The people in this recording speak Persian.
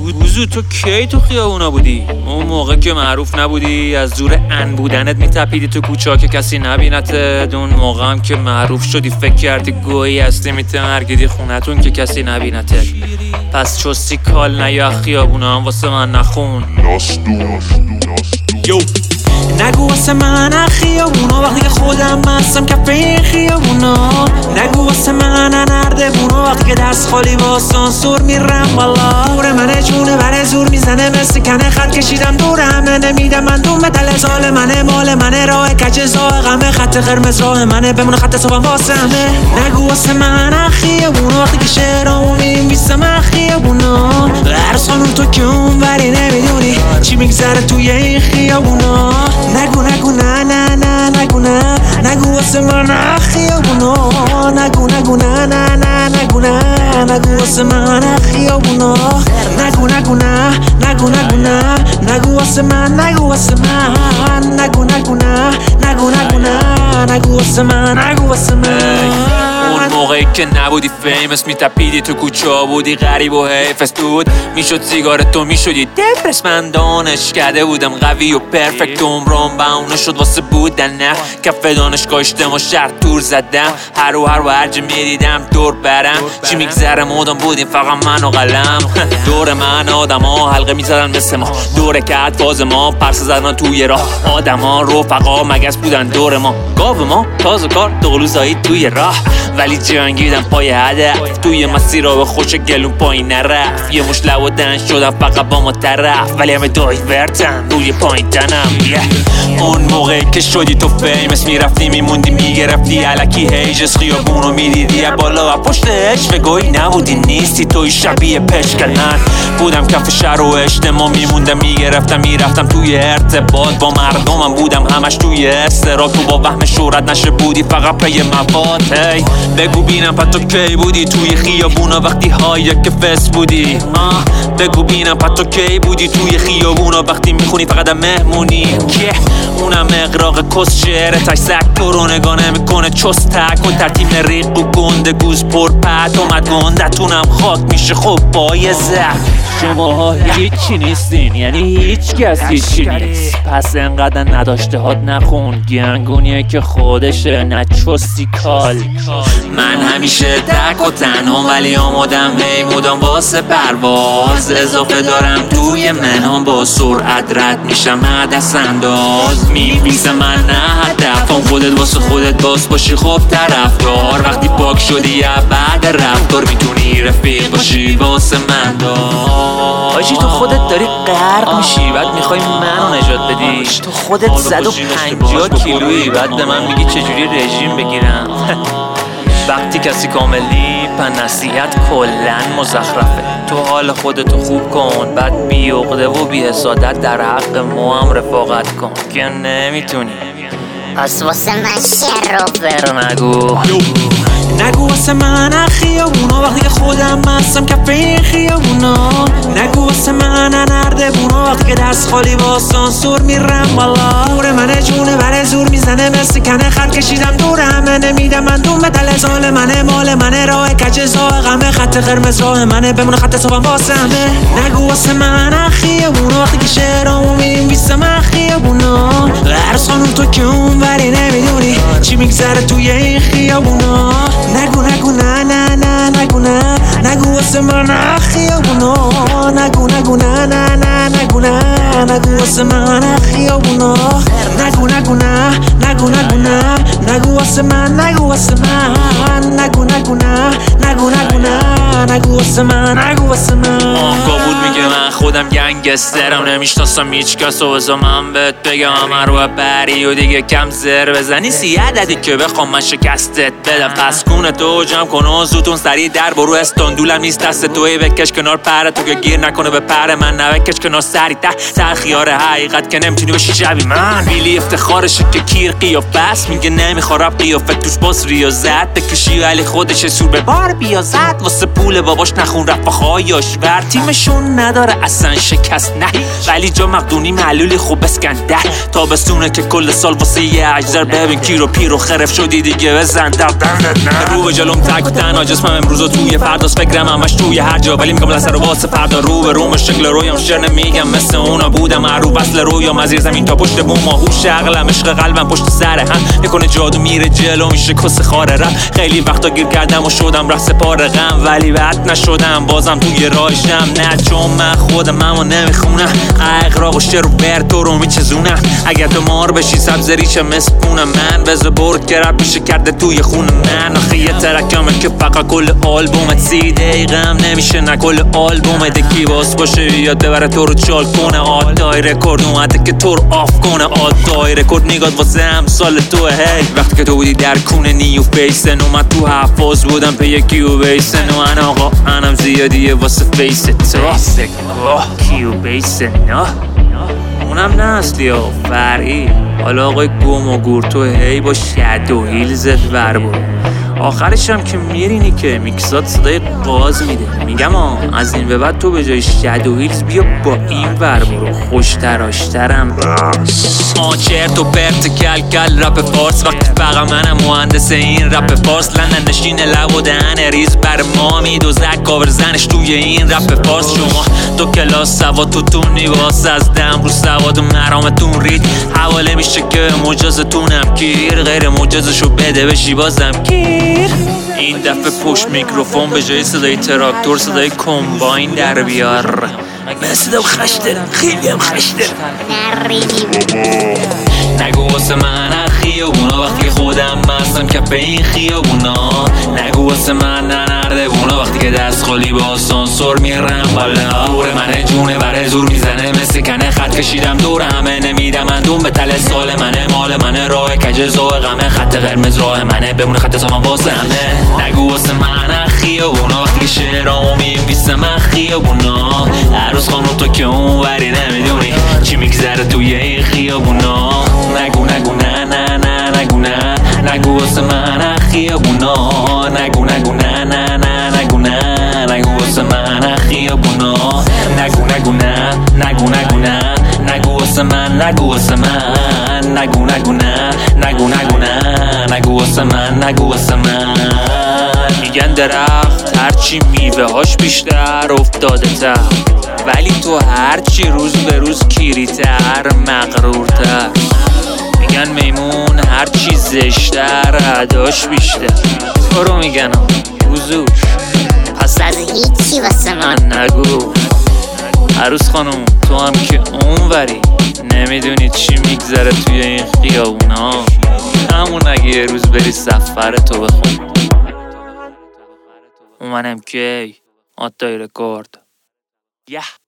وضو تو کی تو خیابونا بودی؟ اون موقع که معروف نبودی از زور ان بودنت میتپیدی تو کوچه که کسی نبینتت. اون موقع هم که معروف شدی فکر کردی گویی هستی میتمرگیدی خونتون که کسی نبینتت. پس چستی کال نیا خیابونا هم واسه من نخون. یو نگو واسه من خیابونا وقتی که خودم هستم کف این خیابونا. نگو واسه من نردبونا وقتی که دست خالی با سانسور میرم بالا. دور منه جونه بره زور میزنه مثل کنه خط کشیدم دور همه نمیدم من دوم تله سال منه مال منه راه کچه زاغمه خط قرمز راه منه بمونه خط صبحم واسه همه. نگو واسه من خیابونا وقتی که شعرامو می‌نویسم خیابونا. هر خانوم تو که اون ولی نمیدونی چی میگذره توی این خیابونا. نگو نگو نه نه نه نگو نه نگو واسه من خیابونا. نگو نگو نه نه نه نگو نه نگو واسه من خیابونا. نگو نگو نه نگو نگو نه نگو واسه من نگو واسه من. نگو نگو نه نگو نگو نه نگو واسه من نگو واسه من. اون موقعی که نبودی فیمس میتپیدی تو کوچه بودی غریب و حیفت بود. میشد سیگارت تو میشدی دپرس. من دانشکده بودم قوی و پرفکت. عمرم بهونه شد واسه بودن نه کف دانشگاه اجتماع شهر تور زدم. هر جا میدیدم دور برم چی میگذره مودم بودیم فقط من و قلم. دور من آدم ها حلقه میزدن مثل ما. دوره که فاز ما پرسه زدن توی راه. آدم ها رفقا مگس بودن دور ما. گاو ما تازه کار دقلوزایی توی راه. ولی جنگیدم پای هدف توی مسیر به خوش گلون پایین نرفت. یه مش لب و دن شدم فقط با ما طرف ولی همه دایی ورتن روی پایین تنم. اون موقع که شدی تو فیمس میرفتی میموندی میگرفتی علکی هیجس خیابونو میدیدی بالا و پشتش فگوی نبودی نیستی توی شبیه پشکلن. بودم کف شهر و اجتماع میموندم میگرفتم میرفتم توی ارتباط با مردمم. بودم همش توی استرا تو با وهم شهرت نشه بودی فقط پی مواد. بگو بینم پس تو کی بودی توی خیابونا وقتی های که فس بودی. بگو بینم پس تو کی بودی توی خیابونا وقتی میخونی فقط مهمونی. که اونم اقراق کس شعره تش سک تو رو نگاه نمیکنه چست تک و ترتیب ریق و گنده گوز پر پت اومد گندتونم خاک میشه خب پای زخم. شما هیچی نیستین یعنی هیچ کس هیچی نیست. پس انقدر نداشته هات نخون گنگونیه که خودشه نچستی کال. من همیشه تک و تنها ولی آمادم میمودم واسه پرواز. اضافه دارم توی منام با سرعت رد میشم دست انداز. میفیسم من نه هدفم خودت واسه خودت باس باشی خب طرفدار. وقتی پاک شدی بعد رفتار میتونی رفیق باشی واسه من آجی تو خودت داری غرق میشی بعد میخوای منو نجات بدی. تو خودت 150 کیلویی بعد به من میگی چجوری رژیم بگیرم. وقتی کسی کاملی پس نصیحت کلن مزخرفه. تو حال خودتو خوب کن بعد بی عقده و بی حسادت در حق ما هم رفاقت کن که نمیتونی. پس واسه من شعر رو فرو نگو. نگو واسه من خیابونا وقتی که خودم هستم کف این خیابونا. نگو واسه من نردبونا وقتی که دست خالی با سانسور میرم بالا. دور منه جونه بره زور میزنه مثل کنه خط کشیدم دور همه نمیدم من دوم تله سال منه مال منه راه کچه زاغمه خط قرمز راه منه بمونه خط صبحم واسه همه. نگو واسه من خیابونا وقتی که شعرامو می‌نویسم خیابونا. هر خانوم تو که اون ولی نمیدونی چی میگذره توی این خیابونا. نگو نگو نه نه نه نگو نه نگو واسه من خیابونا. نگو نگو نه نه نه نگو نه نگو واسه من خیابونا. نگو نگو نه نگو نگو نه نگو واسه من نگو واسه من. نگو نگو نه نگو نگو نه نگو واسه من نگو واسه من. آنگاه بود میگه من خودم گنگسترم نمیشناسم هیچ کس و بذار من بهت بگم همه رو بری و دیگه کم زر بزنی 30 عددی که بخوام من شکستت بدم. پس کونه تو جمع کن و زودتون سریع در برو استاندولم نیست دست توی بکش کنار پر تو که گیر نکنه به پر من نبکش کنار سری ته خیار حقیقت که نمیتونی بشی شبی من. خیلی افتخارشه که کیر قیافه است. میگه نمیخواد قیافه توش باز ریاضت بکشی علی خودش سور به بار بیازد. واسه پول باباش نخون رفاقایاش ور تیمشون نداره اصلا شکست نه، ولی جا مقدونی معلولی خوب اسکندر. تابستونه که کل سال واسه یه اجزر ببین کیرو پیرو خرف شدی دیگه بزن در رو به جلوم تک و تنها جسمم امروز توی فرداست. فکرم همش توی هر جا ولی میگم لسر و واسه فردا رو به روم شکل رویم شعر نمیگم مثل اونا بودم معروف اصل رویام از زیر زمین تا پشت بوم هوش عقلم عشق قلبم پشت سر هم میکنه جادو میره جلو میشه کس خاره رم. خیلی وقتا گیر کردم و شدم راه سپار غم ولی بعد نشدم بازم توی راهشم نه چون من خودم اما نمیخونم اقراق و شعر و برتو رو میچزونم. اگر تو مار بشی سبز ریشه مسپونم من بذار برد که رب میشه کرده توی خون من. آخه یه ترکمه که فقط کل آلبومت 30 دقیقم نمیشه نه کل آلبومت کی باز باشه یاد ببره تو رو چال کنه. آدای رکورد اومده که تو رو آف کنه. آدای رکورد نگاد واسه همسال تو هی وقتی که تو بودی در کونه نیو فیسن اومد تو حفاظ بودم پی کیو بیسن و انا آقا انم زیادیه واسه فیس تو کیو بیسن نه اونم نه اصلی ها فرعی. حالا آقای گم و گور تو هی با شد و هیلزت ور بود آخرش هم که میرینی که میکسات صدای قاز میده. میگم از این به بعد تو به جای شد و هیلز بیا با این ور برو خوشتراشترم چرت و پرت کل کل رپ فارس وقتی فقط منم مهندس این رپ فارس. لندن نشین لب و دهن ریز بر ما میدوزد کاور زنش توی این رپ فارس. شما تو کلاس سواد تو تونی واسه از دم رو سواد و مرامتون رید حواله میشه که مجازتونم گیر غیر مجازشو بده بشی بازم گیر. این دفعه پشت میکروفون به جای صدای تراکتور صدای کمباین در بیار. من صدام خشته خیلی هم خشته نگو واسه من خیابونا وقتی خودم مستم کف این خیابونا. نگو واسه من نرده بونا وقتی که دست خالی با آسانسور میرم بالا. دور منه جونه بره زور میزنه مثل کنه خط کشیدم دور همه نمیدم اندوم به تل سال منه مال منه راه کجزا غمه خط قرمز راه منه بمونه خط سامان واسه همه. نگو واسه من خیابونا وقتی که شعرامو می‌نویسم من خیابونا. عروس خانم تو که اونوری نمیدونی چی میگذره توی این خیابونا. نگو نگو نه نه نه نگو نه نگو واسه من خیابونا. نگو نگو نه نه نه نگو نه نگو واسه من خیابونا. نگو نگو نه نگو نگو نه نگو واسه من نگو واسه من. نگو نگو نه نگو نگو نه نگو واسه من نگو واسه من. میگن درخت هرچی میوه هاش بیشتر افتاده تر ولی تو هرچی روز به روز کیریتر مغرورتر. میگن میمون هرچی زشتر عداش بیشتر تو رو میگن وزوش پس از هیچی واسه من نگو. عروس خانم تو هم که اونوری نمیدونی چی میگذره توی این خیابونا. همون اگه یه روز بری سفر تو بخون اومنم که آدای رکورد